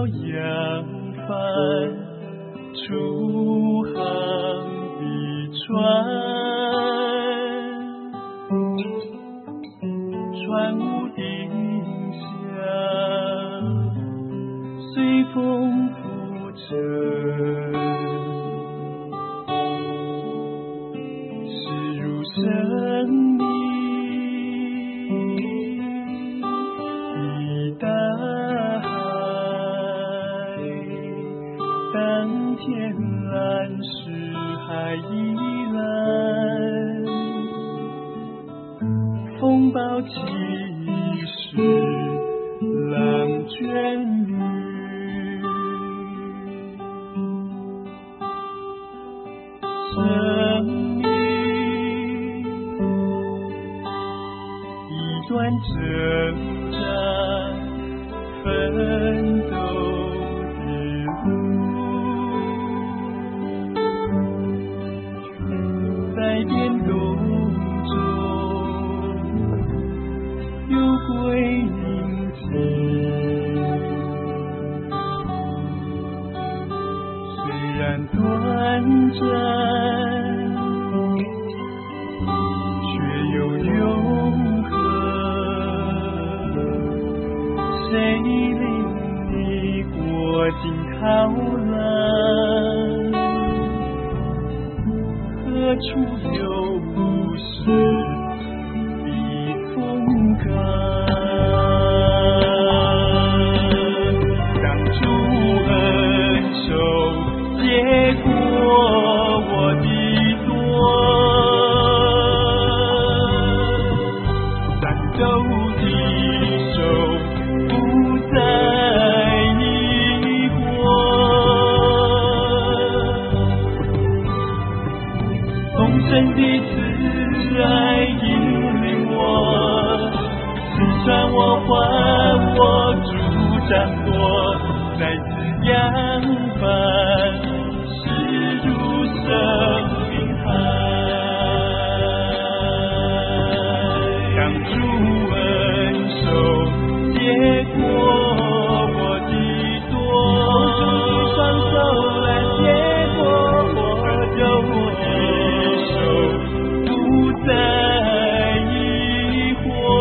扬帆出航的船，船屋顶下随风浮沉，驶入生命的大海，当天蓝是海依蓝，风暴起时浪卷雨，生命一段挣扎奋斗的路，在变动中有归宁静，虽然短暂却有永恒，谁领你过尽涛浪，何处有时避风港，当主恩手接过我的舵，战斗的手不再疑惑，丰盛的慈爱引领我，刺穿我换我主掌舵，再次扬帆驶入生命海，当主恩手接过我的舵，主双手来接过我的手，不再疑惑，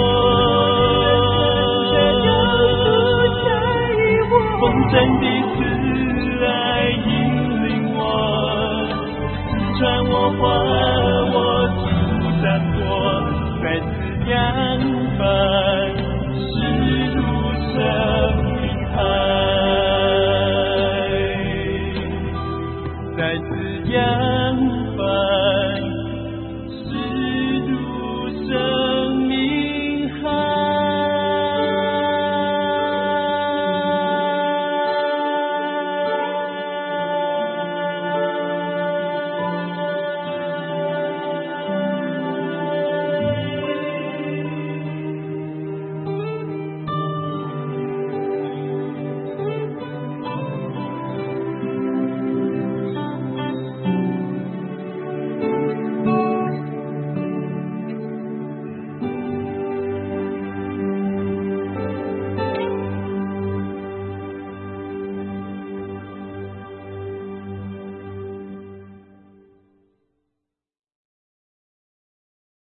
丰盛的慈爱引领我，刺穿我换我主掌舵，再次扬帆